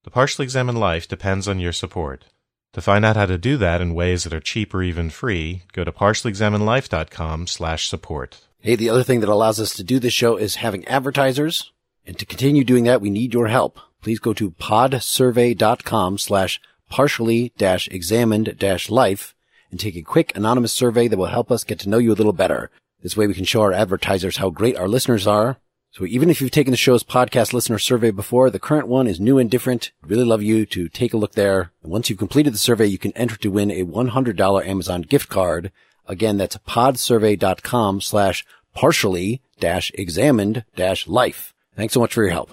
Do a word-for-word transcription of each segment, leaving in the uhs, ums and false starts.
The Partially Examined Life depends on your support. To find out how to do that in ways that are cheap or even free, go to partially examined life dot com slash support. Hey, the other thing that allows us to do this show is having advertisers. And to continue doing that, we need your help. Please go to podsurvey.com slash partially dash examined dash life and take a quick anonymous survey that will help us get to know you a little better. This way we can show our advertisers how great our listeners are. So even if you've taken the show's podcast listener survey before, the current one is new and different. We'd really love you to take a look there. And once you've completed the survey, you can enter to win a one hundred dollars Amazon gift card. Again, that's podsurvey.com slash partially dash examined dash life. Thanks so much for your help.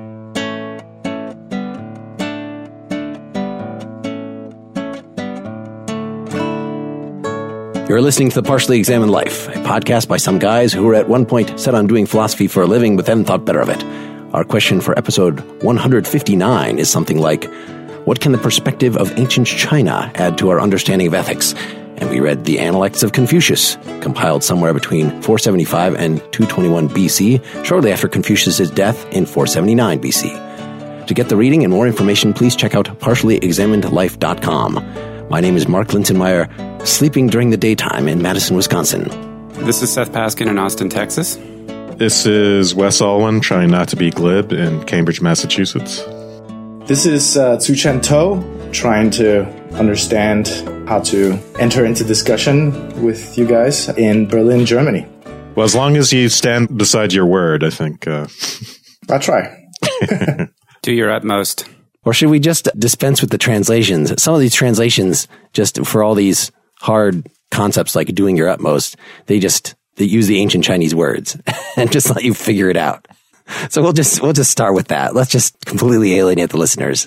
You're listening to The Partially Examined Life, a podcast by some guys who were at one point set on doing philosophy for a living but then thought better of it. Our question for episode one hundred fifty-nine is something like, what can the perspective of ancient China add to our understanding of ethics? And we read the Analects of Confucius, compiled somewhere between four seventy-five and two twenty-one B C, shortly after Confucius' death in four seventy-nine B C. To get the reading and more information, please check out partially examined life dot com. My name is Mark Linsenmeyer, sleeping during the daytime in Madison, Wisconsin. This is Seth Paskin in Austin, Texas. This is Wes Alwan, trying not to be glib, in Cambridge, Massachusetts. This is uh, Tzu Chen To, trying to understand how to enter into discussion with you guys in Berlin, Germany. Well, as long as you stand beside your word, I think. Uh... I'll try. Do your utmost. Or should we just dispense with the translations? Some of these translations, just for all these hard concepts like doing your utmost, they just they use the ancient Chinese words and just let you figure it out. So we'll just we'll just start with that. Let's just completely alienate the listeners.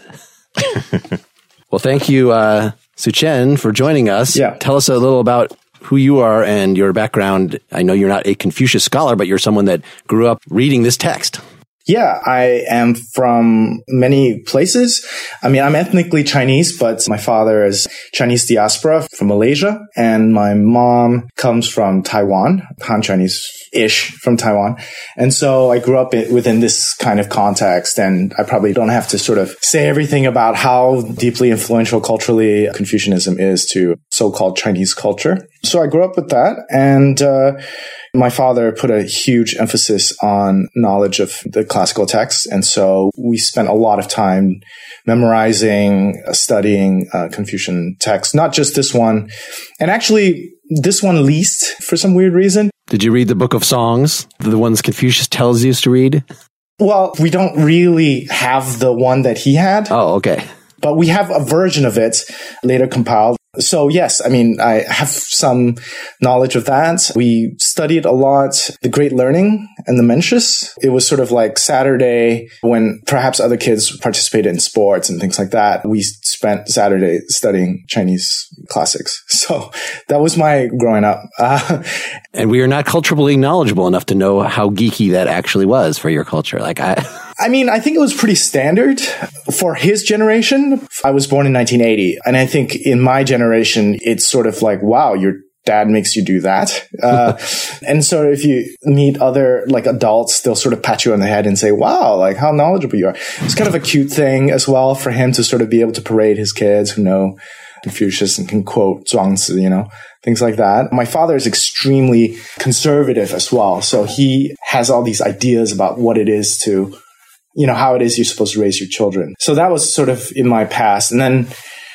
Well, thank you, uh, Tzu Chen, for joining us. Yeah. Tell us a little about who you are and your background. I know you're not a Confucius scholar, but you're someone that grew up reading this text. Yeah, I am from many places. I mean, I'm ethnically Chinese, but my father is Chinese diaspora from Malaysia, and my mom comes from Taiwan, Han Chinese-ish from Taiwan. And so I grew up within this kind of context, and I probably don't have to sort of say everything about how deeply influential culturally Confucianism is to so-called Chinese culture. So I grew up with that, and uh my father put a huge emphasis on knowledge of the classical texts. And so we spent a lot of time memorizing, studying uh, Confucian texts, not just this one. And actually, this one least for some weird reason. Did you read the Book of Songs, the ones Confucius tells you to read? Well, we don't really have the one that he had. Oh, okay. But we have a version of it later compiled. So yes, I mean, I have some knowledge of that. We studied a lot the Great Learning and the Mencius. It was sort of like Saturday when perhaps other kids participated in sports and things like that. We spent Saturday studying Chinese classics. So that was my growing up. Uh, and we are not culturally knowledgeable enough to know how geeky that actually was for your culture. Like I... I mean, I think it was pretty standard for his generation. I was born in nineteen eighty. And I think in my generation, it's sort of like, wow, your dad makes you do that. Uh, and so if you meet other like adults, they'll sort of pat you on the head and say, wow, like how knowledgeable you are. It's kind of a cute thing as well for him to sort of be able to parade his kids who know Confucius and can quote Zhuangzi, you know, things like that. My father is extremely conservative as well. So he has all these ideas about what it is to, you know, how it is you're supposed to raise your children. So that was sort of in my past. And then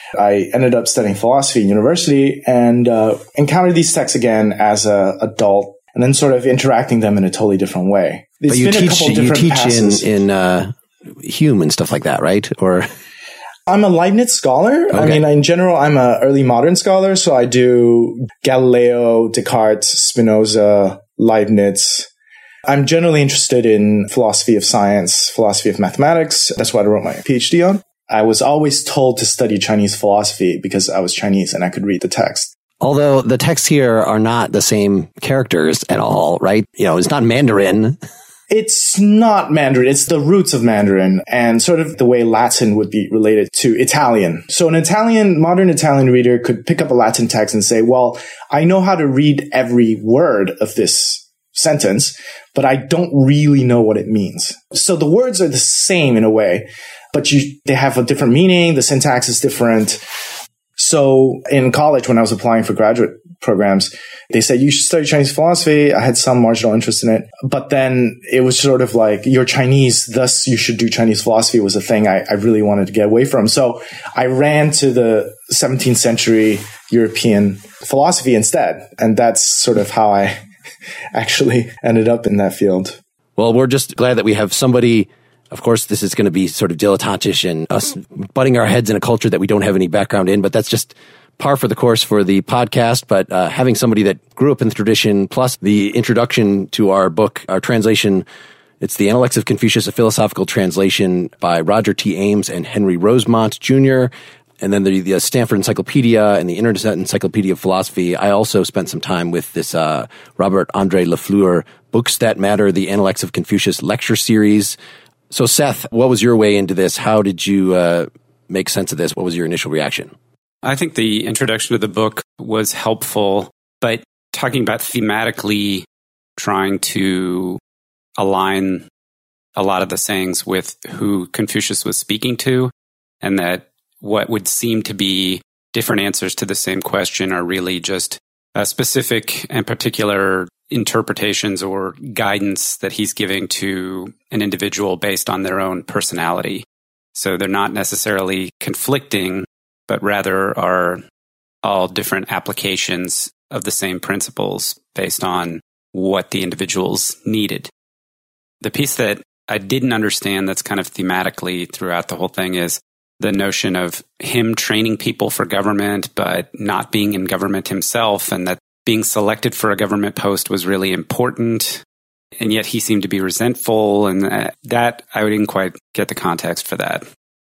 I ended up studying philosophy in university and uh, encountered these texts again as an adult and then sort of interacting them in a totally different way. It's but you been teach, a couple you different teach passes. in, in uh, Hume and stuff like that, right? Or I'm a Leibniz scholar. Okay. I mean, in general, I'm a early modern scholar. So I do Galileo, Descartes, Spinoza, Leibniz. I'm generally interested in philosophy of science, philosophy of mathematics. That's what I wrote my PhD on. I was always told to study Chinese philosophy because I was Chinese and I could read the text. Although the texts here are not the same characters at all, right? You know, it's not Mandarin. It's not Mandarin. It's the roots of Mandarin and sort of the way Latin would be related to Italian. So an Italian, modern Italian reader could pick up a Latin text and say, well, I know how to read every word of this sentence, but I don't really know what it means. So the words are the same in a way, but you, they have a different meaning. The syntax is different. So in college, when I was applying for graduate programs, they said, you should study Chinese philosophy. I had some marginal interest in it, but then it was sort of like, you're Chinese, thus you should do Chinese philosophy was a thing I, I really wanted to get away from. So I ran to the seventeenth century European philosophy instead. And that's sort of how I actually ended up in that field. Well, we're just glad that we have somebody. Of course, this is going to be sort of dilettantish and us butting our heads in a culture that we don't have any background in, but that's just par for the course for the podcast. But uh, having somebody that grew up in the tradition, plus the introduction to our book, our translation, it's The Analects of Confucius, a philosophical translation by Roger T. Ames and Henry Rosemont Junior, and then the, the Stanford Encyclopedia and the Internet Encyclopedia of Philosophy. I also spent some time with this uh, Robert Andre Lafleur, Books That Matter, The Analects of Confucius lecture series. So, Seth, what was your way into this? How did you uh, make sense of this? What was your initial reaction? I think the introduction to the book was helpful, but talking about thematically trying to align a lot of the sayings with who Confucius was speaking to, and that what would seem to be different answers to the same question are really just uh, specific and particular interpretations or guidance that he's giving to an individual based on their own personality. So they're not necessarily conflicting, but rather are all different applications of the same principles based on what the individuals needed. The piece that I didn't understand that's kind of thematically throughout the whole thing is the notion of him training people for government, but not being in government himself, and that being selected for a government post was really important, and yet he seemed to be resentful, and that I didn't quite get the context for that.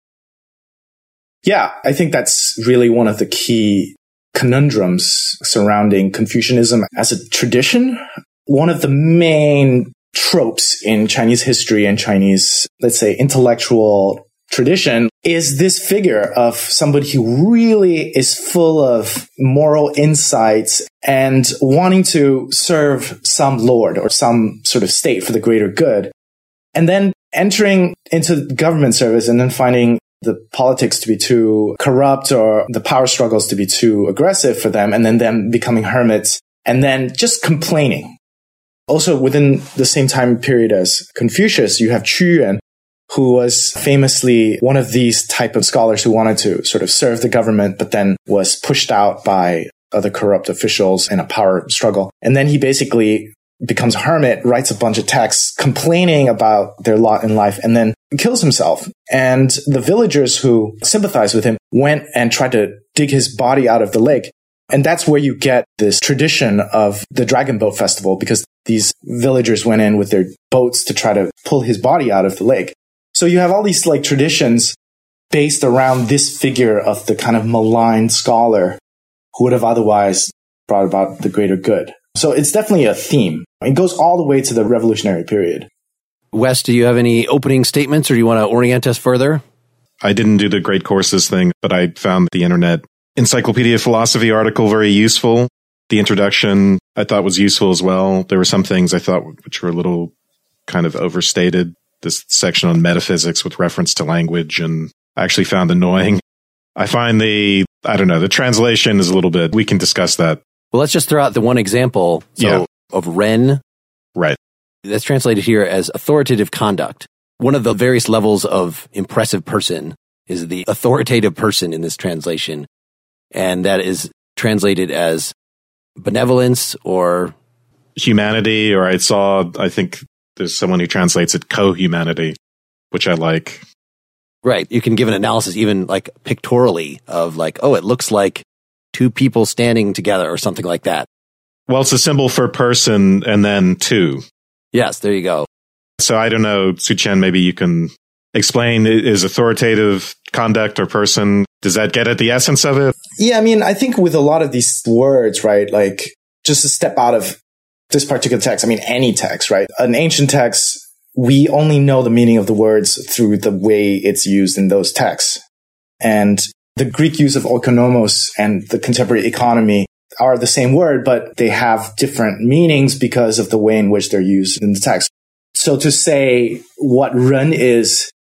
Yeah, I think that's really one of the key conundrums surrounding Confucianism as a tradition. One of the main tropes in Chinese history and Chinese, let's say, intellectual tradition is this figure of somebody who really is full of moral insights and wanting to serve some lord or some sort of state for the greater good. And then entering into government service and then finding the politics to be too corrupt or the power struggles to be too aggressive for them, and then them becoming hermits and then just complaining. Also, within the same time period as Confucius, you have Qu Yuan, who was famously one of these type of scholars who wanted to sort of serve the government, but then was pushed out by other corrupt officials in a power struggle. And then he basically becomes a hermit, writes a bunch of texts complaining about their lot in life, and then kills himself. And the villagers who sympathized with him went and tried to dig his body out of the lake. And that's where you get this tradition of the Dragon Boat Festival, because these villagers went in with their boats to try to pull his body out of the lake. So you have all these like traditions based around this figure of the kind of maligned scholar who would have otherwise brought about the greater good. So it's definitely a theme. It goes all the way to the revolutionary period. Wes, do you have any opening statements, or do you want to orient us further? I didn't do the great courses thing, but I found the Internet Encyclopedia of Philosophy article very useful. The introduction I thought was useful as well. There were some things I thought which were a little kind of overstated. This section on metaphysics with reference to language, and I actually found annoying. I find the, I don't know, the translation is a little bit, we can discuss that. Well, let's just throw out the one example so, yeah. of Ren. Right. That's translated here as authoritative conduct. One of the various levels of impressive person is the authoritative person in this translation. And that is translated as benevolence or humanity, or I saw, I think there's someone who translates it co-humanity, which I like. Right. You can give an analysis even like pictorially of like, oh, it looks like two people standing together or something like that. Well, it's a symbol for person and then two. Yes, there you go. So I don't know, Su-Chen, maybe you can explain, is authoritative conduct or person, does that get at the essence of it? Yeah, I mean, I think with a lot of these words, right, like just to step out of this particular text, I mean, any text, right? An ancient text, we only know the meaning of the words through the way it's used in those texts. And the Greek use of oikonomos and the contemporary economy are the same word, but they have different meanings because of the way in which they're used in the text. So to say what Ren is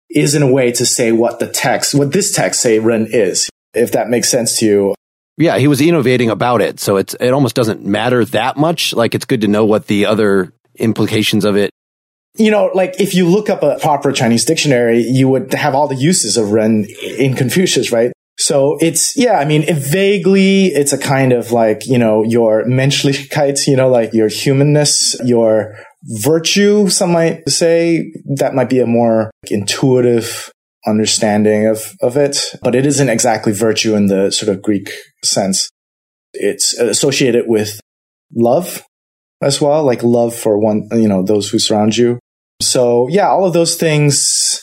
is in a way to say what the text, what this text say Ren is, if that makes sense to you. Yeah, he was innovating about it. So it's it almost doesn't matter that much. Like, it's good to know what the other implications of it. You know, like if you look up a proper Chinese dictionary, you would have all the uses of Ren in Confucius, right? So it's, yeah, I mean, it vaguely, it's a kind of like, you know, your Menschlichkeit, you know, like your humanness, your virtue, some might say. That might be a more intuitive understanding of, of it, but it isn't exactly virtue in the sort of Greek sense. It's associated with love as well, like love for one, you know, those who surround you. So yeah, all of those things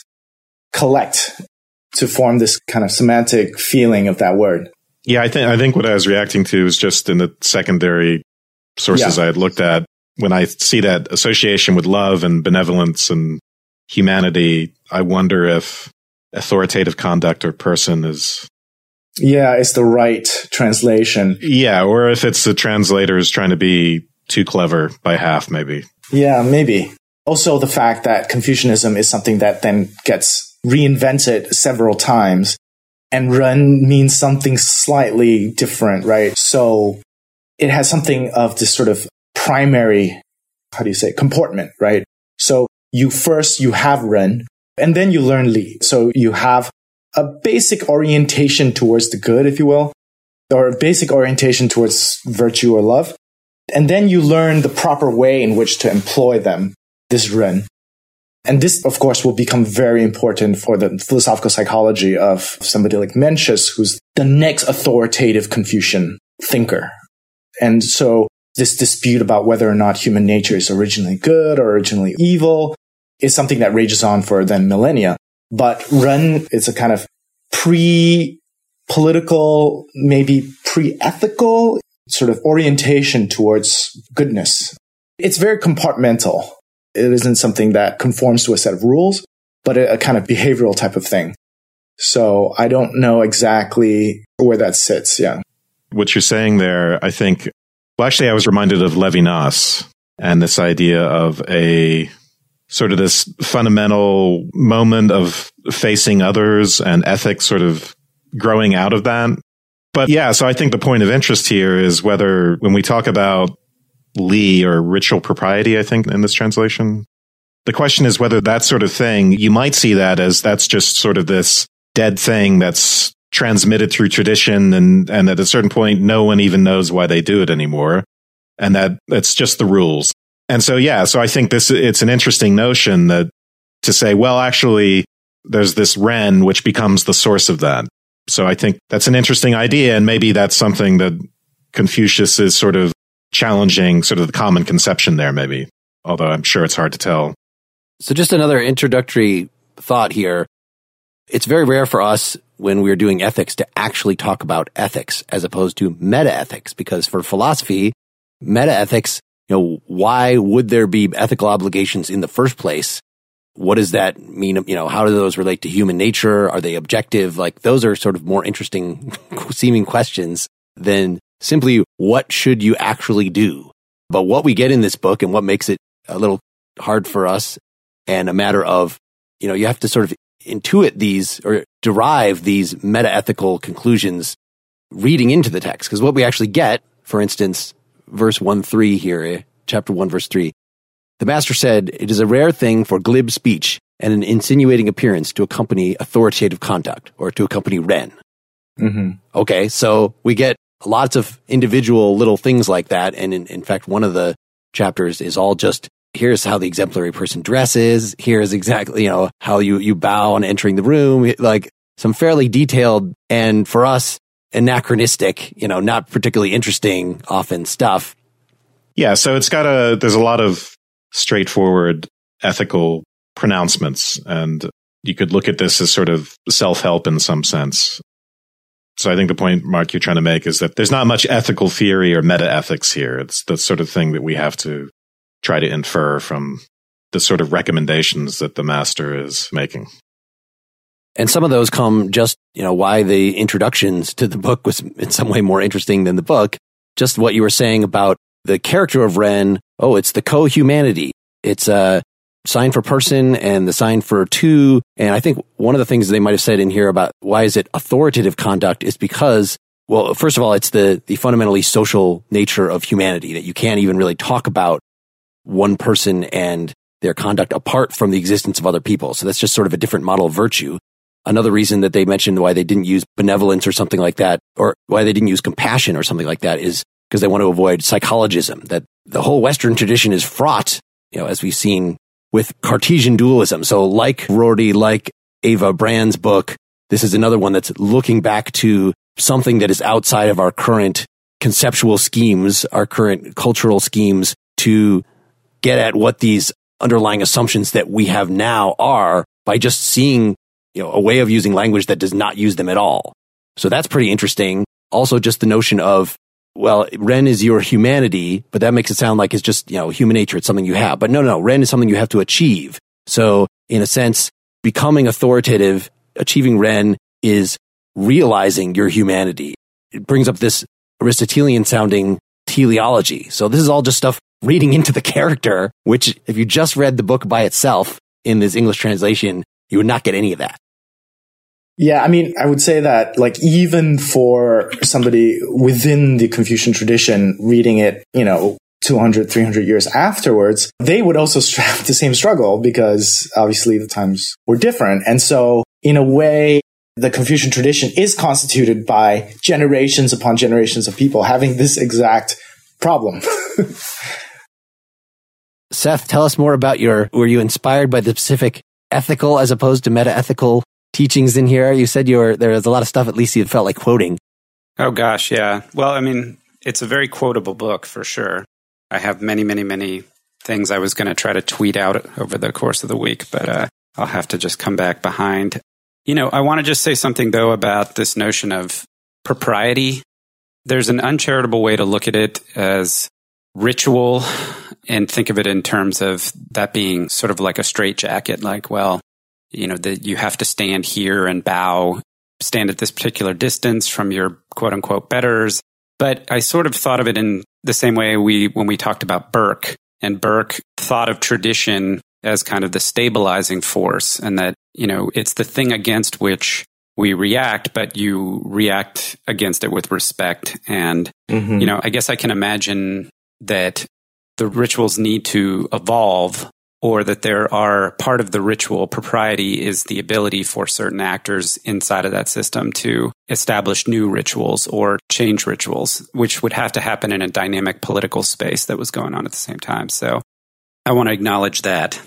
collect to form this kind of semantic feeling of that word. Yeah, I think I think what I was reacting to is just in the secondary sources yeah. I had looked at. When I see that association with love and benevolence and humanity, I wonder if authoritative conduct or person is... Yeah, it's the right translation. Yeah, or if it's the translators trying to be too clever by half, maybe. Yeah, maybe. Also, the fact that Confucianism is something that then gets reinvented several times, and Ren means something slightly different, right? So it has something of this sort of primary, how do you say, comportment, right? So you first, you have Ren, and then you learn Li. So you have a basic orientation towards the good, if you will, or a basic orientation towards virtue or love. And then you learn the proper way in which to employ them, this Ren. And this, of course, will become very important for the philosophical psychology of somebody like Mencius, who's the next authoritative Confucian thinker. And so this dispute about whether or not human nature is originally good or originally evil is something that rages on for then millennia. But Ren is a kind of pre-political, maybe pre-ethical sort of orientation towards goodness. It's very compartmental. It isn't something that conforms to a set of rules, but a, a kind of behavioral type of thing. So I don't know exactly where that sits. Yeah. What you're saying there, I think, well, actually, I was reminded of Levinas and this idea of a sort of this fundamental moment of facing others and ethics sort of growing out of that. But yeah, so I think the point of interest here is whether when we talk about Li or ritual propriety, I think in this translation, the question is whether that sort of thing, you might see that as that's just sort of this dead thing that's transmitted through tradition, and, and at a certain point, no one even knows why they do it anymore. And that it's just the rules. And so, yeah, so I think this, it's an interesting notion that to say, well, actually, there's this Ren, which becomes the source of that. So I think that's an interesting idea. And maybe that's something that Confucius is sort of challenging, sort of the common conception there, maybe, although I'm sure it's hard to tell. So just another introductory thought here. It's very rare for us when we're doing ethics to actually talk about ethics as opposed to meta-ethics, because for philosophy, meta-ethics, you know, why would there be ethical obligations in the first place? What does that mean? You know, how do those relate to human nature? Are they objective? Like, those are sort of more interesting seeming questions than simply what should you actually do. But what we get in this book and what makes it a little hard for us and a matter of, you know, you have to sort of intuit these or derive these meta-ethical conclusions reading into the text. Because what we actually get, for instance, verse one three here, chapter one, verse three, the master said, "It is a rare thing for glib speech and an insinuating appearance to accompany authoritative conduct," or to accompany Ren. Mm-hmm. Okay, so we get lots of individual little things like that. And in, in fact, one of the chapters is all just, here's how the exemplary person dresses. Here's exactly, you know, how you, you bow on entering the room. Like some fairly detailed and for us anachronistic, you know, not particularly interesting often stuff. Yeah. So it's got a, there's a lot of straightforward ethical pronouncements, and you could look at this as sort of self-help in some sense. So I think the point, Mark, you're trying to make is that there's not much ethical theory or meta-ethics here. It's the sort of thing that we have to try to infer from the sort of recommendations that the master is making. And some of those come just, you know, why the introductions to the book was in some way more interesting than the book. Just what you were saying about the character of Ren. Oh, it's the co-humanity. It's, uh, sign for person and the sign for two. And I think one of the things they might have said in here about why is it authoritative conduct is because, well, first of all, it's the, the fundamentally social nature of humanity that you can't even really talk about one person and their conduct apart from the existence of other people. So that's just sort of a different model of virtue. Another reason that they mentioned why they didn't use benevolence or something like that, or why they didn't use compassion or something like that, is because they want to avoid psychologism, that the whole Western tradition is fraught, you know, as we've seen with Cartesian dualism. So like Rorty, like Ava Brand's book, this is another one that's looking back to something that is outside of our current conceptual schemes, our current cultural schemes, to get at what these underlying assumptions that we have now are by just seeing, you know, a way of using language that does not use them at all. So that's pretty interesting. Also, just the notion of, well, Ren is your humanity, but that makes it sound like it's just, you know, human nature. It's something you have. But no, no, Ren is something you have to achieve. So in a sense, becoming authoritative, achieving Ren is realizing your humanity. It brings up this Aristotelian sounding teleology. So this is all just stuff reading into the character, which if you just read the book by itself in this English translation, you would not get any of that. Yeah, I mean, I would say that, like, even for somebody within the Confucian tradition reading it, you know, two hundred, three hundred years afterwards, they would also have the same struggle because obviously the times were different. And so in a way, the Confucian tradition is constituted by generations upon generations of people having this exact problem. Seth, tell us more about your, were you inspired by the specific ethical as opposed to meta-ethical teachings in here? You said you were, there was a lot of stuff at least you felt like quoting. Oh gosh, yeah. Well, I mean, it's a very quotable book for sure. I have many, many, many things I was going to try to tweet out over the course of the week, but uh, I'll have to just come back behind. You know, I want to just say something, though, about this notion of propriety. There's an uncharitable way to look at it as ritual and think of it in terms of that being sort of like a straitjacket, like, well, you know, that you have to stand here and bow, stand at this particular distance from your quote unquote betters. But I sort of thought of it in the same way we, when we talked about Burke, and Burke thought of tradition as kind of the stabilizing force, and that, you know, it's the thing against which we react, but you react against it with respect. And, mm-hmm. you know, I guess I can imagine that the rituals need to evolve, or that there are part of the ritual propriety is the ability for certain actors inside of that system to establish new rituals or change rituals, which would have to happen in a dynamic political space that was going on at the same time. So I want to acknowledge that.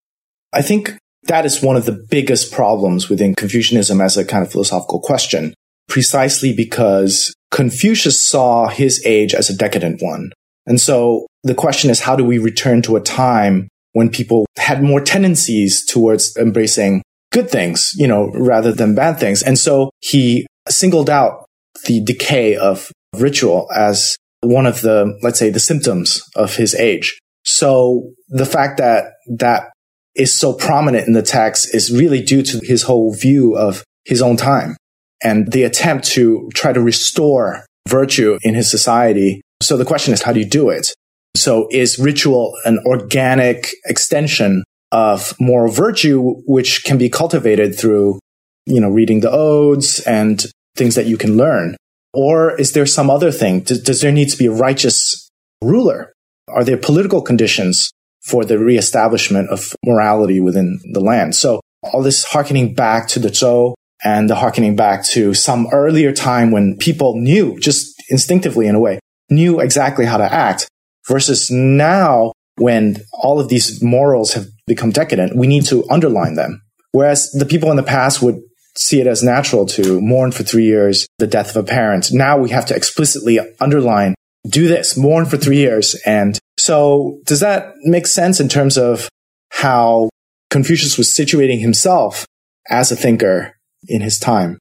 I think that is one of the biggest problems within Confucianism as a kind of philosophical question, precisely because Confucius saw his age as a decadent one. And so the question is, how do we return to a time when people had more tendencies towards embracing good things, you know, rather than bad things? And so he singled out the decay of ritual as one of the, let's say, the symptoms of his age. So the fact that that is so prominent in the text is really due to his whole view of his own time and the attempt to try to restore virtue in his society. So the question is, how do you do it? So is ritual an organic extension of moral virtue, which can be cultivated through, you know, reading the odes and things that you can learn? Or is there some other thing? Does, does there need to be a righteous ruler? Are there political conditions for the reestablishment of morality within the land? So all this hearkening back to the Zhou and the hearkening back to some earlier time when people knew, just instinctively in a way, knew exactly how to act, versus now when all of these morals have become decadent, we need to underline them. Whereas the people in the past would see it as natural to mourn for three years the death of a parent. Now we have to explicitly underline, do this, mourn for three years. And so does that make sense in terms of how Confucius was situating himself as a thinker in his time?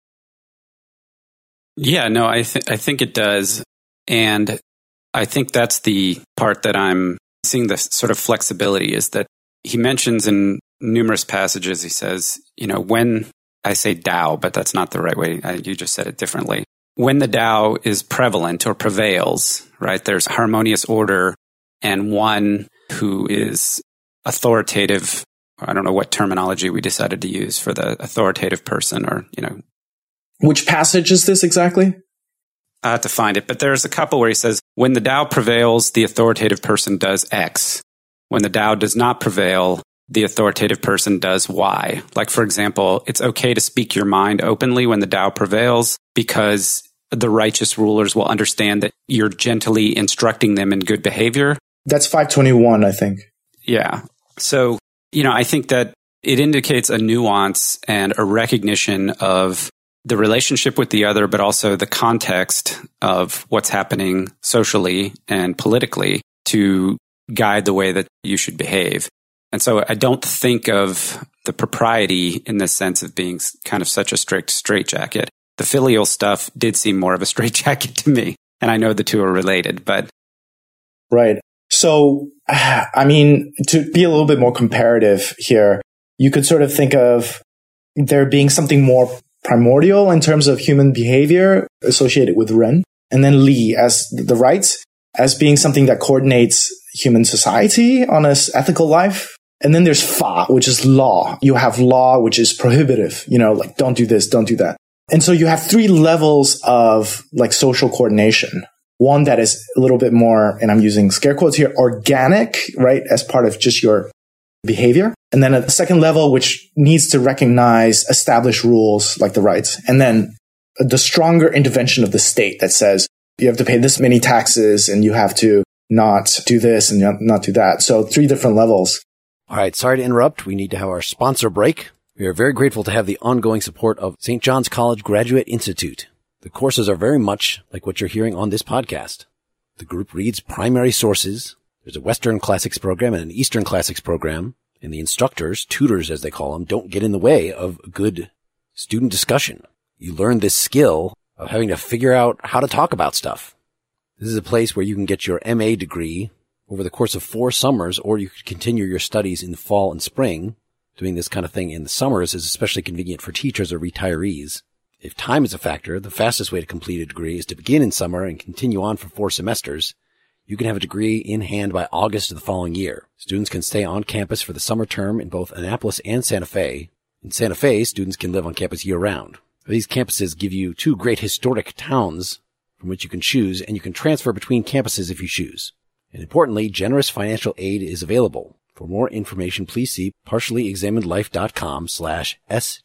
Yeah, no, I, th- I think it does. And I think that's the part that I'm seeing, the sort of flexibility, is that he mentions in numerous passages, he says, you know, when I say Tao, but that's not the right way. I, you just said it differently. When the Tao is prevalent or prevails, right, there's harmonious order, and one who is authoritative I don't know what terminology we decided to use for the authoritative person, or, you know. Which passage is this exactly? I have to find it, but there's a couple where he says, when the Tao prevails, the authoritative person does X. When the Tao does not prevail, the authoritative person does Y. Like, for example, it's okay to speak your mind openly when the Tao prevails, because the righteous rulers will understand that you're gently instructing them in good behavior. That's five twenty-one, I think. Yeah. So, you know, I think that it indicates a nuance and a recognition of the relationship with the other, but also the context of what's happening socially and politically to guide the way that you should behave. And so I don't think of the propriety in the sense of being kind of such a strict straitjacket. The filial stuff did seem more of a straitjacket to me. And I know the two are related, but. Right. So, I mean, to be a little bit more comparative here, you could sort of think of there being something more primordial in terms of human behavior associated with Ren, and then Li as the rights, as being something that coordinates human society on an ethical life. And then there's Fa, which is law. You have law, which is prohibitive, you know, like don't do this, don't do that. And so you have three levels of like social coordination. One that is a little bit more, and I'm using scare quotes here, organic, right, as part of just your behavior. And then a second level, which needs to recognize established rules like the rights. And then the stronger intervention of the state that says you have to pay this many taxes and you have to not do this and not do that. So three different levels. All right. Sorry to interrupt. We need to have our sponsor break. We are very grateful to have the ongoing support of Saint John's College Graduate Institute. The courses are very much like what you're hearing on this podcast. The group reads primary sources. There's a Western Classics program and an Eastern Classics program. And the instructors, tutors as they call them, don't get in the way of good student discussion. You learn this skill of having to figure out how to talk about stuff. This is a place where you can get your M A degree over the course of four summers, or you could continue your studies in the fall and spring. Doing this kind of thing in the summers is especially convenient for teachers or retirees. If time is a factor, the fastest way to complete a degree is to begin in summer and continue on for four semesters. You can have a degree in hand by August of the following year. Students can stay on campus for the summer term in both Annapolis and Santa Fe. In Santa Fe, students can live on campus year-round. These campuses give you two great historic towns from which you can choose, and you can transfer between campuses if you choose. And importantly, generous financial aid is available. For more information, please see partiallyexaminedlife.com slash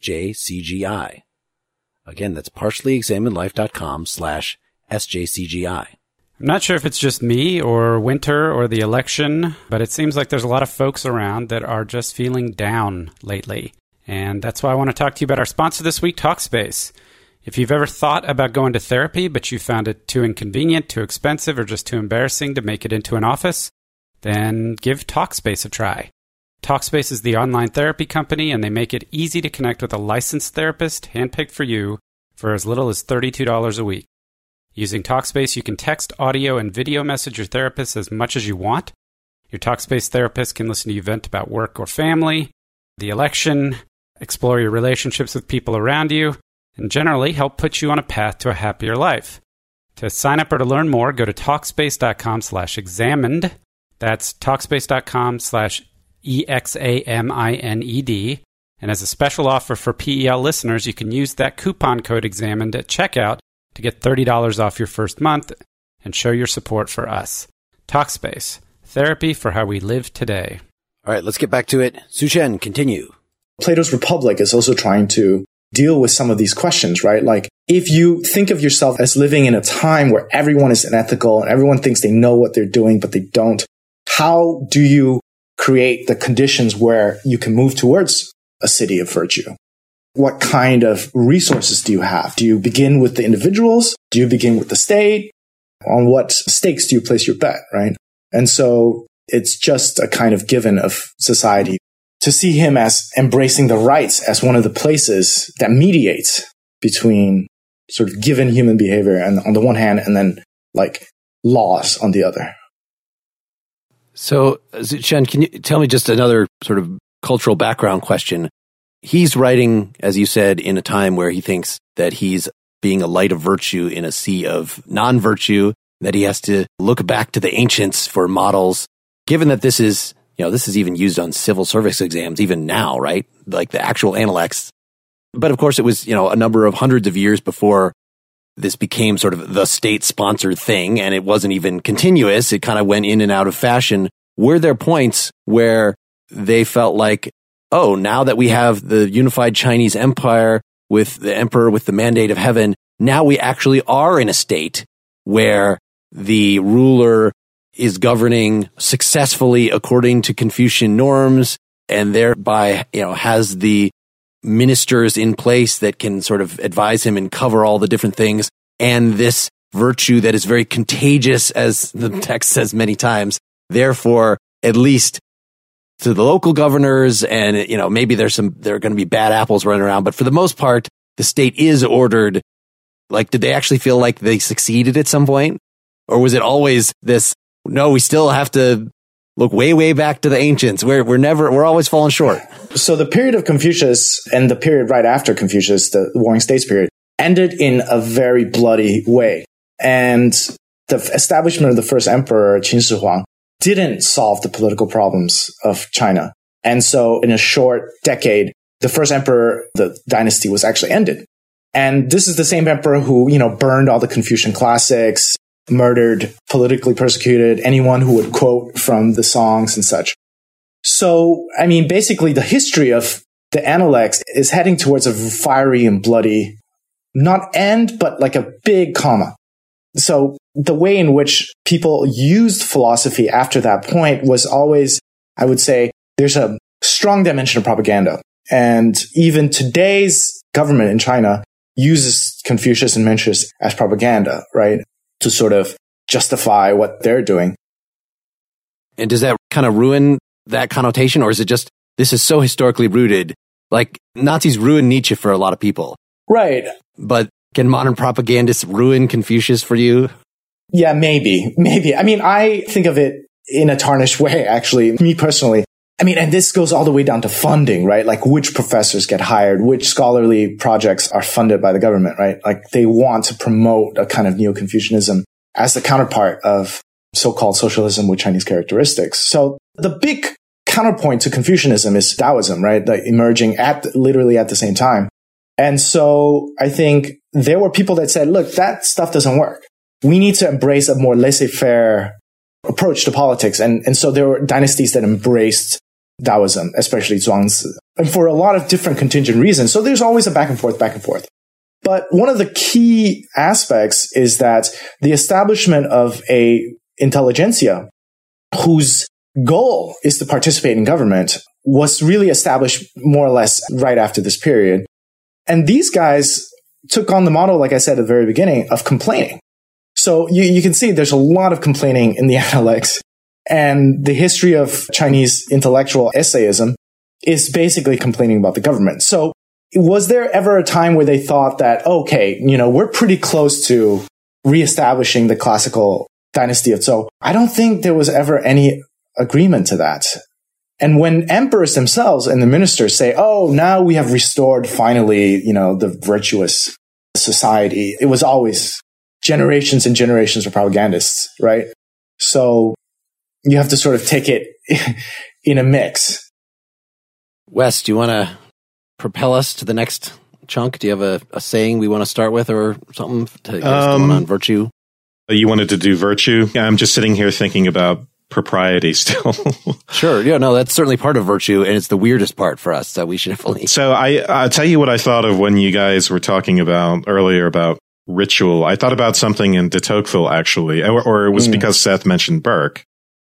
SJCGI. Again, that's partiallyexaminedlife.com slash SJCGI. I'm not sure if it's just me or winter or the election, but it seems like there's a lot of folks around that are just feeling down lately. And that's why I want to talk to you about our sponsor this week, Talkspace. If you've ever thought about going to therapy, but you found it too inconvenient, too expensive, or just too embarrassing to make it into an office, then give Talkspace a try. Talkspace is the online therapy company, and they make it easy to connect with a licensed therapist handpicked for you for as little as thirty-two dollars a week. Using Talkspace, you can text, audio, and video message your therapist as much as you want. Your Talkspace therapist can listen to you vent about work or family, the election, explore your relationships with people around you, and generally help put you on a path to a happier life. To sign up or to learn more, go to Talkspace.com slash examined. That's Talkspace.com slash E X A M I N E D. And as a special offer for P E L listeners, you can use that coupon code examined at checkout to get thirty dollars off your first month and show your support for us. Talkspace, therapy for how we live today. All right, let's get back to it. Su-Shen, continue. Plato's Republic is also trying to deal with some of these questions, right? Like, if you think of yourself as living in a time where everyone is unethical and everyone thinks they know what they're doing, but they don't, how do you create the conditions where you can move towards a city of virtue? What kind of resources do you have? Do you begin with the individuals? Do you begin with the state? On what stakes do you place your bet, right? And so it's just a kind of given of society to see him as embracing the rights as one of the places that mediates between sort of given human behavior and on the one hand, and then like laws on the other. So, Shen, can you tell me just another sort of cultural background question? He's writing, as you said, in a time where he thinks that he's being a light of virtue in a sea of non-virtue, that he has to look back to the ancients for models. Given that this is you know, this is even used on civil service exams even now, right? Like the actual Analects. But of course, it was, you know, a number of hundreds of years before this became sort of the state-sponsored thing, and it wasn't even continuous. It kind of went in and out of fashion. Were there points where they felt like, oh, now that we have the unified Chinese empire with the emperor with the mandate of heaven, now we actually are in a state where the ruler is governing successfully according to Confucian norms, and thereby, you know, has the ministers in place that can sort of advise him and cover all the different things, and this virtue that is very contagious, as the text says many times. Therefore, at least to the local governors, and, you know, maybe there's some, there are going to be bad apples running around, but for the most part, the state is ordered. Like, did they actually feel like they succeeded at some point? Or was it always this, no, we still have to look way, way back to the ancients. We're, we're never, we're always falling short. So the period of Confucius and the period right after Confucius, the Warring States period, ended in a very bloody way. And the establishment of the first emperor, Qin Shi Huang, didn't solve the political problems of China. And so in a short decade, the first emperor, the dynasty was actually ended. And this is the same emperor who, you know, burned all the Confucian classics, murdered, politically persecuted anyone who would quote from the songs and such. So, I mean, basically the history of the Analects is heading towards a fiery and bloody, not end, but like a big comma. So the way in which people used philosophy after that point was always, I would say, there's a strong dimension of propaganda. And even today's government in China uses Confucius and Mencius as propaganda, right? To sort of justify what they're doing. And does that kind of ruin that connotation? Or is it just, this is so historically rooted? Like, Nazis ruined Nietzsche for a lot of people. Right. But can modern propagandists ruin Confucius for you? Yeah, maybe. Maybe. I mean, I think of it in a tarnished way, actually, me personally. I mean, and this goes all the way down to funding, right? Like which professors get hired, which scholarly projects are funded by the government, right? Like they want to promote a kind of Neo-Confucianism as the counterpart of so-called socialism with Chinese characteristics. So the big counterpoint to Confucianism is Taoism, right? Like emerging at literally at the same time. And so I think there were people that said, look, that stuff doesn't work. We need to embrace a more laissez-faire approach to politics. And, and so there were dynasties that embraced Taoism, especially Zhuangzi, and for a lot of different contingent reasons. So there's always a back and forth, back and forth. But one of the key aspects is that the establishment of a intelligentsia whose goal is to participate in government was really established more or less right after this period. And these guys took on the model, like I said at the very beginning, of complaining. So you, you can see there's a lot of complaining in the Analects. And the history of Chinese intellectual essayism is basically complaining about the government. So was there ever a time where they thought that, okay, you know, we're pretty close to reestablishing the classical dynasty of Zhou? I don't think there was ever any agreement to that. And when emperors themselves and the ministers say, oh, now we have restored finally, you know, the virtuous society, it was always generations and generations of propagandists, right? So you have to sort of take it in a mix. Wes, do you want to propel us to the next chunk? Do you have a, a saying we want to start with or something to get us um, going on virtue? You wanted to do virtue? Yeah, I'm just sitting here thinking about propriety still. Sure. Yeah, no, that's certainly part of virtue, and it's the weirdest part for us, so we should definitely... So I, I'll tell you what I thought of when you guys were talking about earlier about ritual. I thought about something in de Tocqueville, actually, or, or it was mm. because Seth mentioned Burke.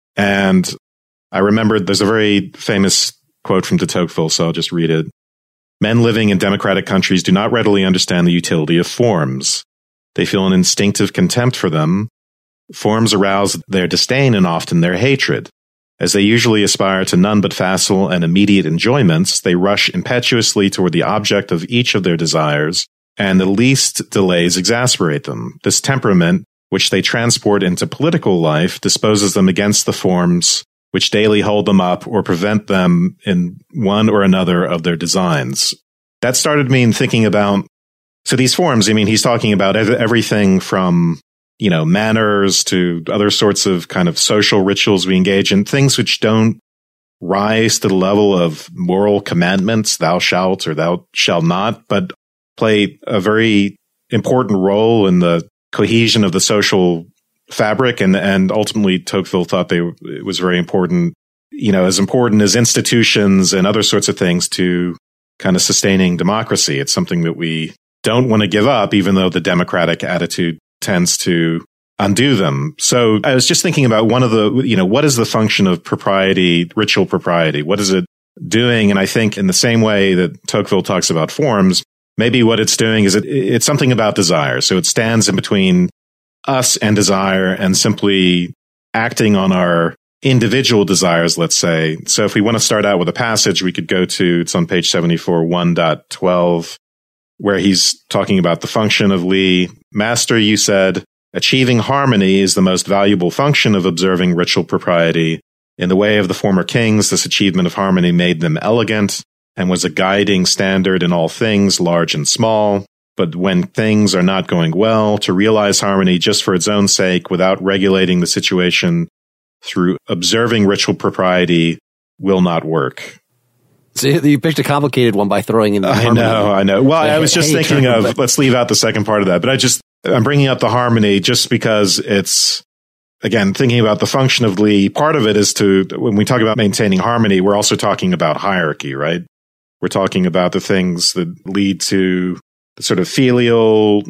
And I remembered there's a very famous quote from de Tocqueville, so I'll just read it. Men living in democratic countries do not readily understand the utility of forms. They feel an instinctive contempt for them. Forms arouse their disdain and often their hatred. As they usually aspire to none but facile and immediate enjoyments, they rush impetuously toward the object of each of their desires, and the least delays exasperate them. This temperament, which they transport into political life, disposes them against the forms which daily hold them up or prevent them in one or another of their designs. That started me in thinking about, so these forms, I mean, he's talking about everything from, you know, manners to other sorts of kind of social rituals we engage in, things which don't rise to the level of moral commandments, thou shalt or thou shalt not, but play a very important role in the cohesion of the social fabric. And, and ultimately, Tocqueville thought they, it was very important, you know, as important as institutions and other sorts of things to kind of sustaining democracy. It's something that we don't want to give up, even though the democratic attitude tends to undo them. So I was just thinking about one of the, you know, what is the function of propriety, ritual propriety? What is it doing? And I think in the same way that Tocqueville talks about forms, maybe what it's doing is it, it's something about desire. So it stands in between us and desire and simply acting on our individual desires, let's say. So if we want to start out with a passage, we could go to, it's on page seventy-four, one point twelve, where he's talking about the function of Li. Master, you said, achieving harmony is the most valuable function of observing ritual propriety. In the way of the former kings, this achievement of harmony made them elegant and was a guiding standard in all things, large and small. But when things are not going well, to realize harmony just for its own sake without regulating the situation through observing ritual propriety will not work. So you picked a complicated one by throwing in the I harmony. know, I know. Well, I was just thinking of, let's leave out the second part of that, but I just, I'm bringing up the harmony just because it's, again, thinking about the function of Li. Part of it is to, when we talk about maintaining harmony, we're also talking about hierarchy, right? We're talking about the things that lead to the sort of filial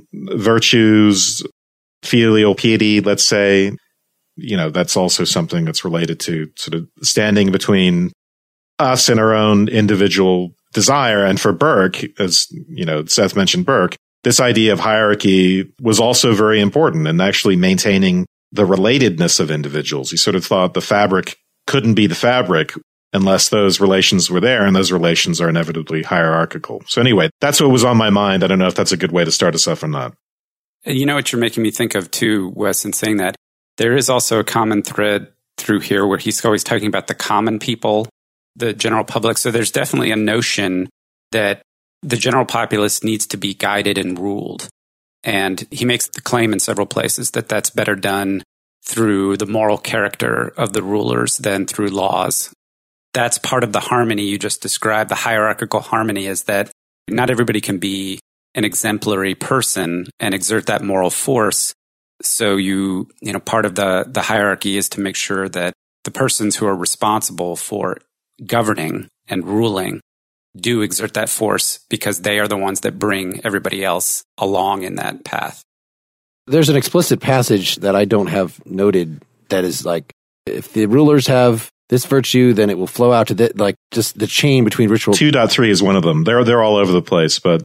virtues, filial piety, let's say. You know, that's also something that's related to sort of standing between us and our own individual desire. And for Burke, as, you know, Seth mentioned Burke, this idea of hierarchy was also very important in actually maintaining the relatedness of individuals. He sort of thought the fabric couldn't be the fabric unless those relations were there, and those relations are inevitably hierarchical. So anyway, that's what was on my mind. I don't know if that's a good way to start us off or not. You know what you're making me think of too, Wes, in saying that? There is also a common thread through here where he's always talking about the common people, the general public. So there's definitely a notion that the general populace needs to be guided and ruled. And he makes the claim in several places that that's better done through the moral character of the rulers than through laws. That's part of the harmony you just described. The hierarchical harmony is that not everybody can be an exemplary person and exert that moral force. So you, you know, part of the, the hierarchy is to make sure that the persons who are responsible for governing and ruling do exert that force because they are the ones that bring everybody else along in that path. There's an explicit passage that I don't have noted that is like, if the rulers have this virtue, then it will flow out to the, like just the chain between ritual. two point three is one of them. They're, they're all over the place, but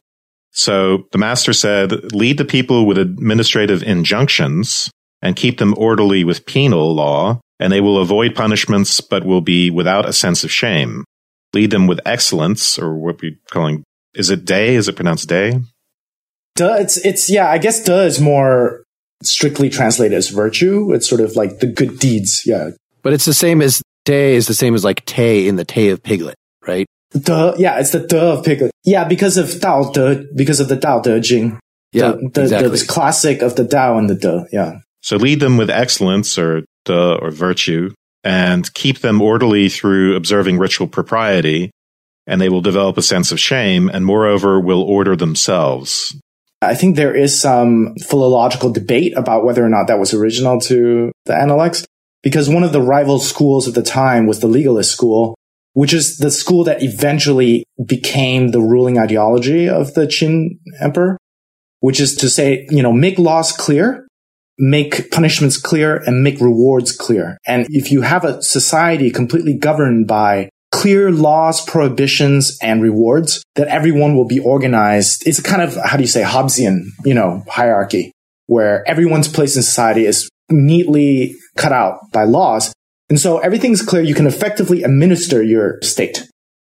so the master said, lead the people with administrative injunctions and keep them orderly with penal law, and they will avoid punishments, but will be without a sense of shame. Lead them with excellence, or what we're calling, is it day? Is it pronounced day? Duh, it's, it's, yeah, I guess duh is more strictly translated as virtue. It's sort of like the good deeds. Yeah. But it's the same as day is the same as like tay in the Tay of Piglet, right? Duh, yeah, it's the duh of Piglet. Yeah, because of Dao De, because of the Dao De Jing. Yeah, the, the, exactly. the classic of the Dao and the duh, yeah. So lead them with excellence, or duh, or virtue, and keep them orderly through observing ritual propriety, and they will develop a sense of shame, and moreover will order themselves. I think there is some philological debate about whether or not that was original to the Analects, because one of the rival schools at the time was the legalist school, which is the school that eventually became the ruling ideology of the Qin emperor, which is to say, you know, make laws clear, make punishments clear, and make rewards clear. And if you have a society completely governed by clear laws, prohibitions, and rewards, that everyone will be organized. It's a kind of, how do you say, Hobbesian, you know, hierarchy, where everyone's place in society is neatly cut out by laws. And so everything's clear. You can effectively administer your state.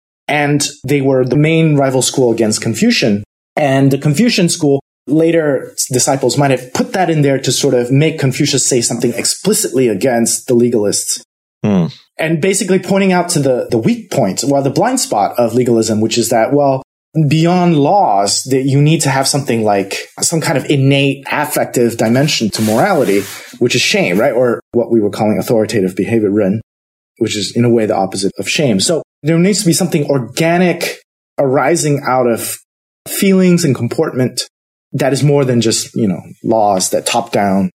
And they were the main rival school against Confucian. And the Confucian school, later disciples might have put that in there to sort of make Confucius say something explicitly against the legalists. Hmm. And basically pointing out to the, the weak point, well, the blind spot of legalism, which is that, well, beyond laws, that you need to have something like some kind of innate affective dimension to morality, which is shame, right? Or what we were calling authoritative behavior, ren. which is in a way the opposite of shame. So there needs to be something organic arising out of feelings and comportment that is more than just, you know, laws that top down.